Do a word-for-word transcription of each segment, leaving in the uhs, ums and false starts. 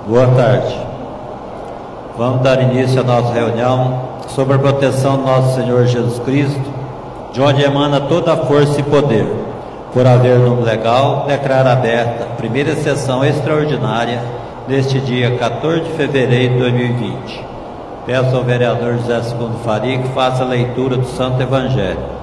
Boa tarde. Vamos dar início à nossa reunião sobre a proteção do nosso Senhor Jesus Cristo, de onde emana toda a força e poder. Por haver número legal, declaro aberta a primeira sessão extraordinária neste dia quatorze de fevereiro de dois mil e vinte. Peço ao vereador José Segundo Faria que faça a leitura do Santo Evangelho.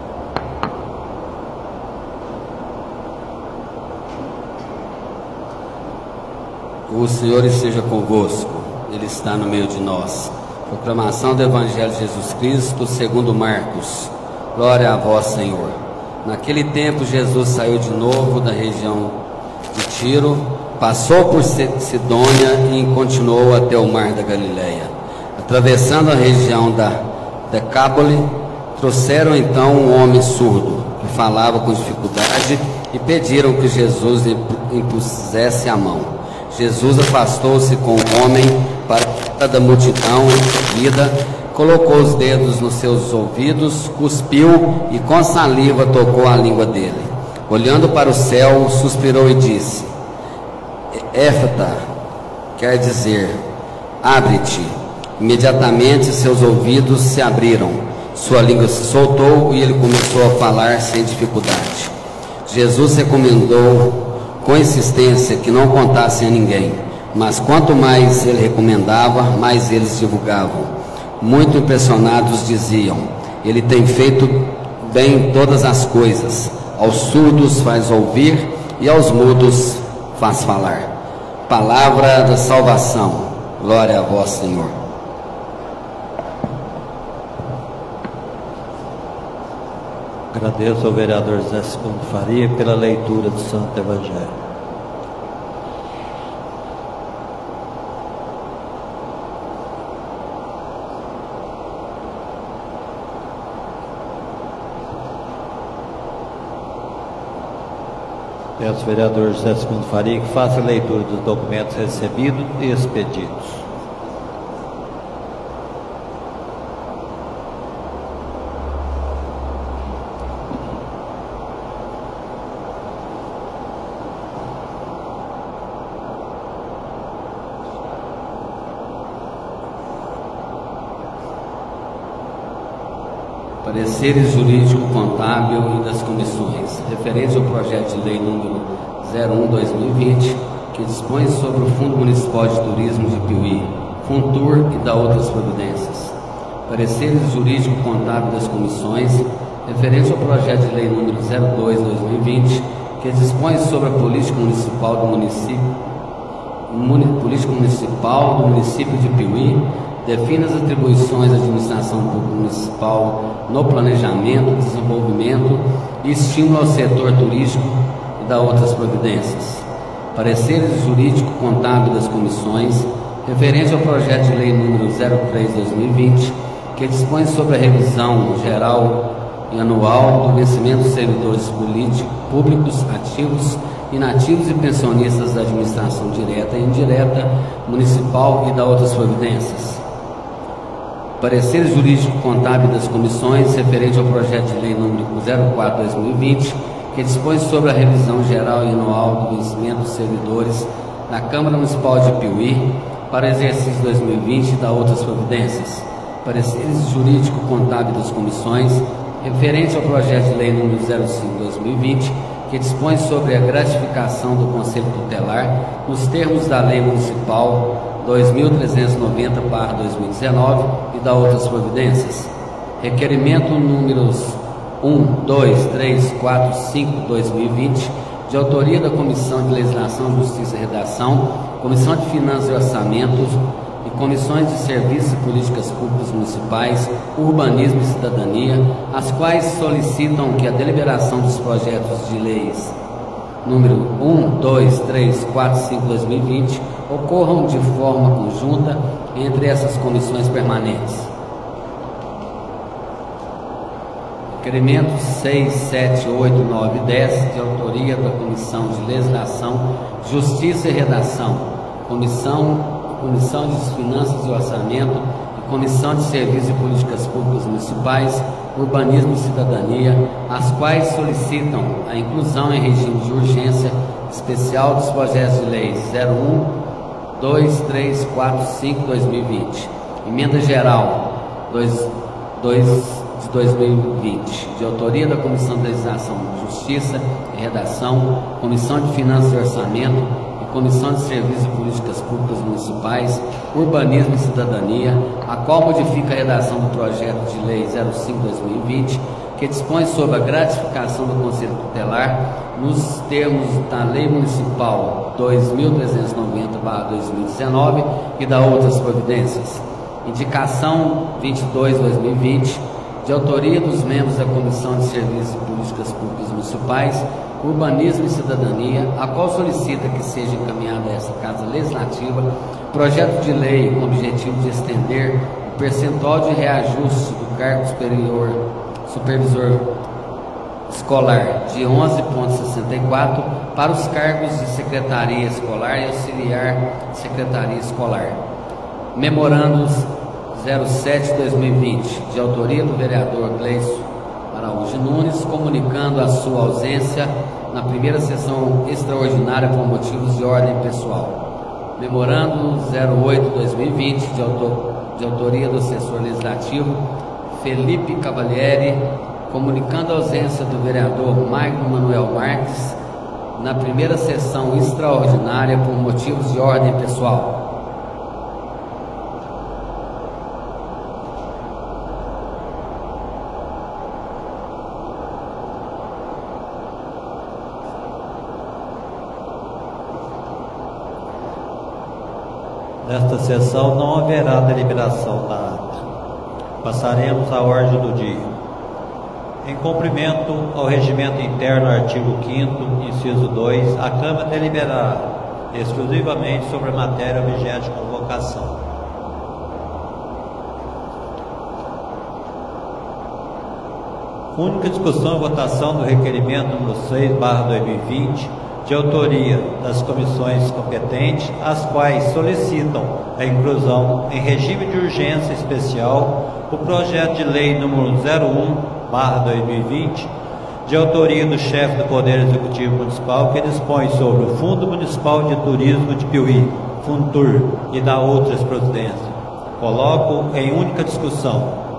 O Senhor esteja convosco, Ele está no meio de nós. Proclamação do Evangelho de Jesus Cristo segundo Marcos. Glória a vós, Senhor. Naquele tempo Jesus saiu de novo da região de Tiro, passou por Sidônia e continuou até o mar da Galileia. Atravessando a região da Decápole, trouxeram então um homem surdo, que falava com dificuldade, e pediram que Jesus impusesse a mão. Jesus afastou-se com o homem para da multidão em seguida, colocou os dedos nos seus ouvidos, cuspiu e com saliva tocou a língua dele. Olhando para o céu, suspirou e disse: Éfata, quer dizer, abre-te. Imediatamente seus ouvidos se abriram, sua língua se soltou e ele começou a falar sem dificuldade. Jesus recomendou com insistência que não contassem a ninguém, mas quanto mais ele recomendava, mais eles divulgavam. Muito impressionados diziam: ele tem feito bem todas as coisas, aos surdos faz ouvir e aos mudos faz falar. Palavra da salvação. Glória a vós, Senhor. Agradeço ao vereador José Segundo Faria pela leitura do Santo Evangelho. Peço ao vereador José Segundo Faria que faça a leitura dos documentos recebidos e expedidos. Pareceres jurídico, contábil e das comissões, referente ao projeto de lei número zero um barra dois mil e vinte, que dispõe sobre o Fundo Municipal de Turismo de Piuí, Funtur e da outras providências. Pareceres jurídico, contábil das comissões, referente ao projeto de lei número zero dois barra dois mil e vinte, que dispõe sobre a política municipal do município, muni, política municipal do município de Piuí, define as atribuições da administração pública municipal no planejamento, desenvolvimento e estímulo ao setor turístico e da outras providências. Pareceres jurídico contábil das comissões, referente ao projeto de lei número zero três barra dois mil e vinte, que dispõe sobre a revisão geral e anual do vencimento dos servidores políticos, públicos, ativos, inativos e pensionistas da administração direta e indireta municipal e da outras providências. Parecer jurídico contábil das comissões referente ao projeto de lei número zero quatro barra dois mil e vinte, que dispõe sobre a revisão geral e anual do vencimento dos servidores da Câmara Municipal de Piuí para o exercício dois mil e vinte e da outras providências. Pareceres jurídico contábil das comissões referente ao projeto de lei número zero cinco barra dois mil e vinte, que dispõe sobre a gratificação do Conselho Tutelar nos termos da Lei Municipal dois mil trezentos e noventa barra dois mil e dezenove e da outras providências. Requerimento números um, dois, três, quatro, cinco, dois mil e vinte, de autoria da Comissão de Legislação, Justiça e Redação, Comissão de Finanças e Orçamentos e Comissões de Serviços e Políticas Públicas Municipais, Urbanismo e Cidadania, as quais solicitam que a deliberação dos projetos de leis número um, dois, três, quatro, cinco, dois mil e vinte ocorram de forma conjunta entre essas comissões permanentes. Requerimentos seis, sete, oito, nove e dez, de autoria da Comissão de Legislação, Justiça e Redação, Comissão, Comissão de Finanças e Orçamento e Comissão de Serviços e Políticas Públicas Municipais, Urbanismo e Cidadania, as quais solicitam a inclusão em regime de urgência especial dos projetos de lei zero um dois três quatro cinco barra dois mil e vinte. Emenda geral dois de dois mil e vinte, de autoria da Comissão de Legislação, Justiça e Redação, Comissão de Finanças e Orçamento e Comissão de Serviços e Políticas Públicas Municipais, Urbanismo e Cidadania, a qual modifica a redação do projeto de lei zero cinco barra dois mil e vinte, que dispõe sobre a gratificação do Conselho Tutelar nos termos da Lei Municipal dois mil trezentos e noventa barra dois mil e dezenove e da outras providências. Indicação vinte e dois barra dois mil e vinte, de autoria dos membros da Comissão de Serviços e Políticas Públicas Municipais, Urbanismo e Cidadania, a qual solicita que seja encaminhada a essa Casa Legislativa projeto de lei com o objetivo de estender o percentual de reajuste do cargo superior, supervisor escolar de onze vírgula sessenta e quatro para os cargos de Secretaria Escolar e Auxiliar Secretaria Escolar. Memorandos zero sete barra dois mil e vinte, de autoria do vereador Gleison Araújo Nunes, comunicando a sua ausência na primeira sessão extraordinária por motivos de ordem pessoal. Memorando zero oito barra dois mil e vinte, de, autor, de autoria do assessor legislativo Felipe Cavalieri, comunicando a ausência do vereador Maicon Manuel Marques na primeira sessão extraordinária por motivos de ordem pessoal. Nesta sessão não haverá deliberação da ata. Passaremos à ordem do dia. Em cumprimento ao regimento interno, artigo quinto, inciso dois, a Câmara deliberará exclusivamente sobre a matéria objeto de convocação. Única discussão e votação do requerimento número seis barra dois mil e vinte, de autoria das comissões competentes, as quais solicitam a inclusão em regime de urgência especial o projeto de lei número zero um barra dois mil e vinte, de autoria do chefe do Poder Executivo Municipal, que dispõe sobre o Fundo Municipal de Turismo de Piuí, Funtur, e da outras providências. Coloco em única discussão.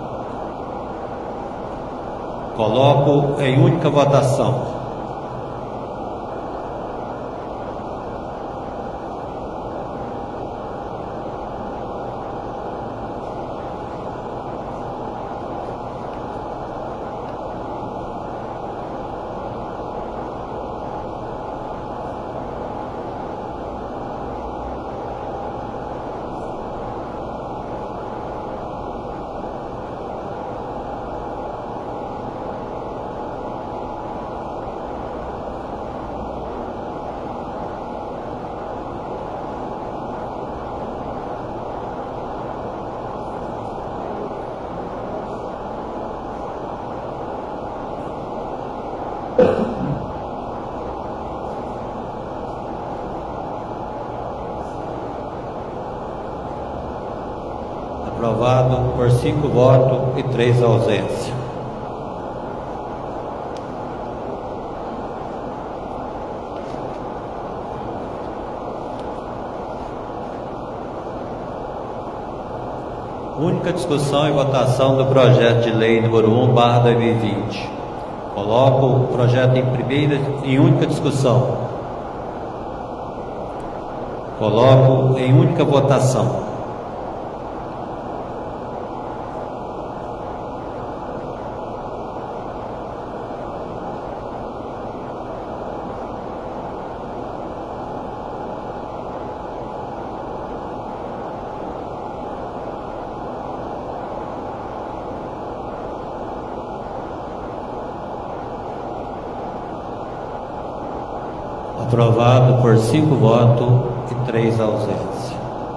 Coloco em única votação. Aprovado por cinco votos e três ausências. Única discussão e votação do projeto de lei número um barra dois mil e vinte. Coloco o projeto em primeira em única discussão. Coloco em única votação. Aprovado por cinco votos e três ausências.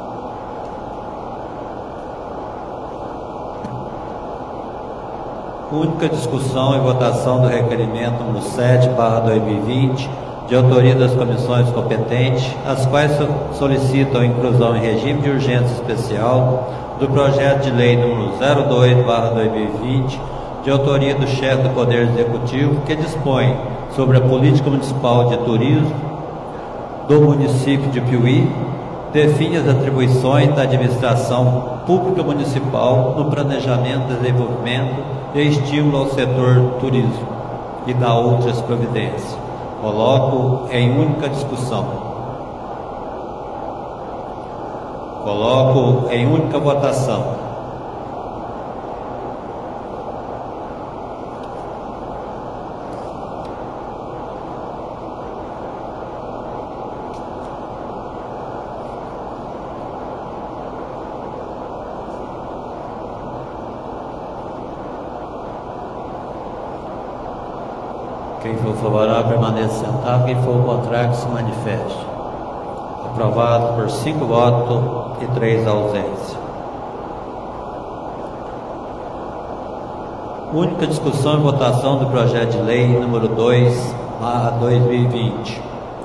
Única discussão e votação do requerimento número sete barra dois mil e vinte, de autoria das comissões competentes, as quais solicitam a inclusão em regime de urgência especial do projeto de lei número zero dois barra dois mil e vinte, de autoria do chefe do Poder Executivo, que dispõe sobre a política municipal de turismo do município de Piuí, define as atribuições da administração pública municipal no planejamento, desenvolvimento e estímulo ao setor turismo e dá outras providências. Coloco em única discussão. Coloco em única votação. Quem for favorável, permaneça sentado. Quem for contrário, que se manifeste. Aprovado por cinco votos e três ausências. Única discussão e votação do projeto de lei número dois barra dois mil e vinte.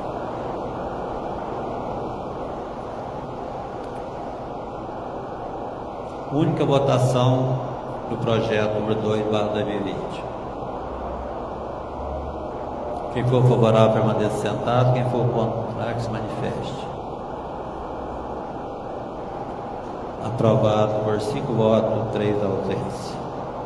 Única votação do projeto número dois barra dois mil e vinte. Quem for favorável, permaneça sentado. Quem for contrário, que se manifeste. Aprovado por cinco votos, três ausências.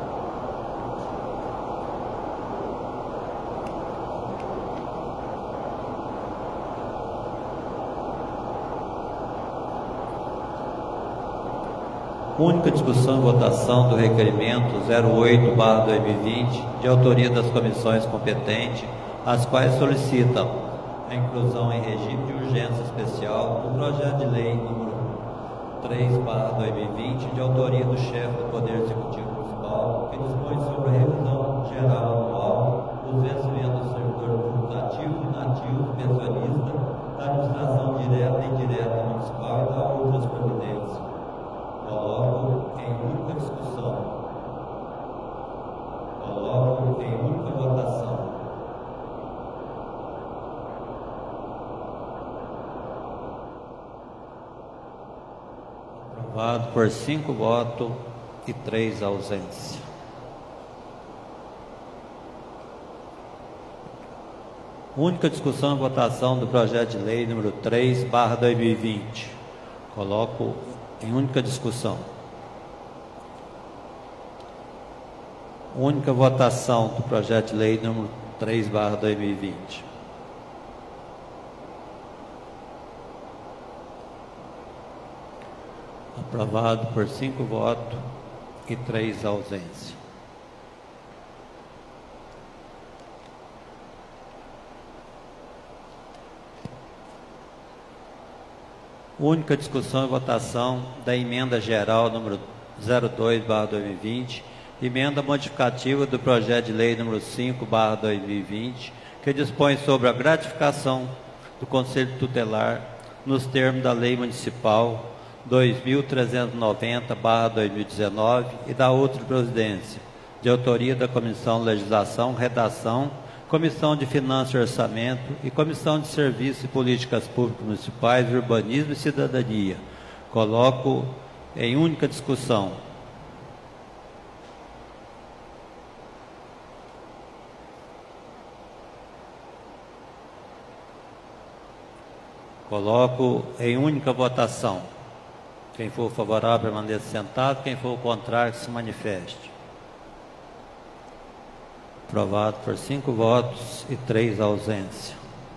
Única discussão e votação do requerimento zero oito barra dois mil e vinte, de autoria das comissões competentes, as quais solicitam a inclusão em regime de urgência especial do projeto de lei número três barra dois mil e vinte, de autoria do chefe do Poder Executivo Municipal, que dispõe sobre a revisão geral anual dos vencimentos do servidor público ativo, inativo, pensionista, da administração direta e indireta municipal e da outras providências. Coloco em única discussão. Coloco em única votação. Aprovado por cinco votos e três ausências. Única discussão e votação do projeto de lei número três barra dois mil e vinte. Coloco em única discussão. Única votação do projeto de lei número três barra dois mil e vinte. Aprovado por cinco votos e três ausências. Única discussão e votação da emenda geral número zero dois barra dois mil e vinte, emenda modificativa do projeto de lei número cinco barra dois mil e vinte, que dispõe sobre a gratificação do Conselho Tutelar nos termos da Lei Municipal dois mil trezentos e noventa barra dois mil e dezenove e da outra providência, de autoria da Comissão de Legislação, Redação, Comissão de Finanças e Orçamento e Comissão de Serviços e Políticas Públicas Municipais, Urbanismo e Cidadania. Coloco em única discussão. Coloco em única votação. Quem for favorável, permaneça sentado. Quem for contrário, que se manifeste. Aprovado por cinco votos e três ausências.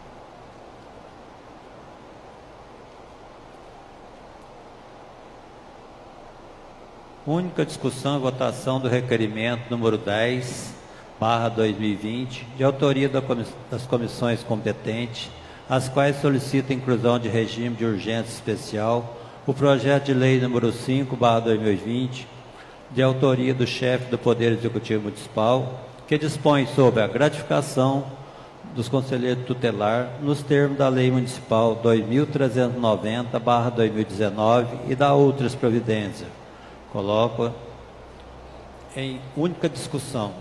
Única discussão e votação do requerimento número dez barra dois mil e vinte, de autoria das comissões competentes, as quais solicitam a inclusão de regime de urgência especial, o projeto de lei número cinco barra dois mil e vinte, de autoria do chefe do Poder Executivo Municipal, que dispõe sobre a gratificação dos conselheiros tutelar nos termos da Lei Municipal dois mil trezentos e noventa barra dois mil e dezenove e da outras providências. Coloco em única discussão.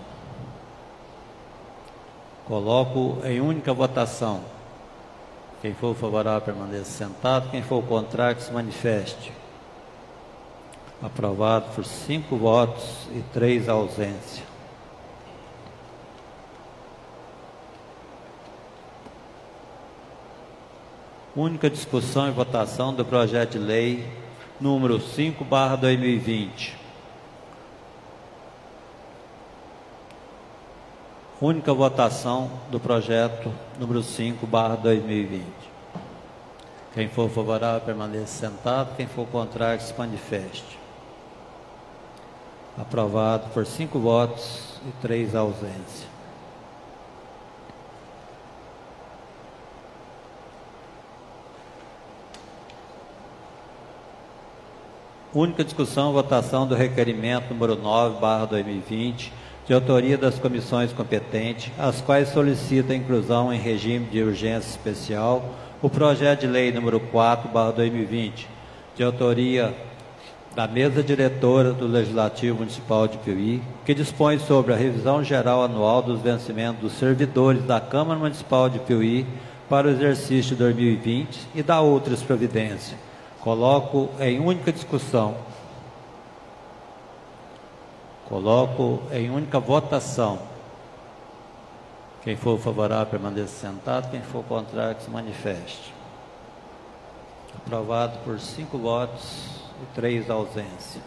Coloco em única votação. Quem for favorável, permaneça sentado. Quem for contrário, que se manifeste. Aprovado por cinco votos e três ausências. Única discussão e votação do projeto de lei número cinco barra dois mil e vinte. Única votação do projeto número cinco barra dois mil e vinte. Quem for favorável permaneça sentado, quem for contrário que se manifeste. Aprovado por cinco votos e três ausências. Única discussão e votação do requerimento número nove barra dois mil e vinte, de autoria das comissões competentes, as quais solicitam a inclusão em regime de urgência especial o projeto de lei número quatro barra dois mil e vinte, de autoria da mesa diretora do Legislativo Municipal de Piuí, que dispõe sobre a revisão geral anual dos vencimentos dos servidores da Câmara Municipal de Piuí para o exercício de dois mil e vinte e da outras providências. Coloco em única discussão. Coloco em única votação. Quem for favorável permaneça sentado, quem for contrário que se manifeste. Aprovado por cinco votos e três ausências.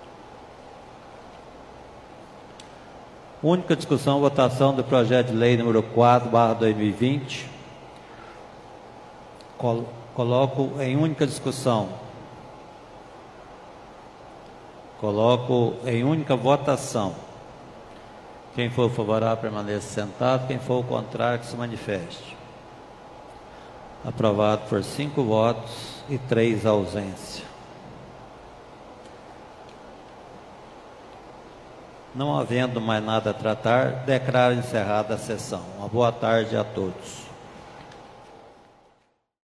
Única discussão e votação do projeto de lei número quatro barra dois mil e vinte. Col Coloco em única discussão. Coloco em única votação. Quem for favorável permaneça sentado, quem for contrário que se manifeste. Aprovado por cinco votos e três ausências. Não havendo mais nada a tratar, declaro encerrada a sessão. Uma boa tarde a todos.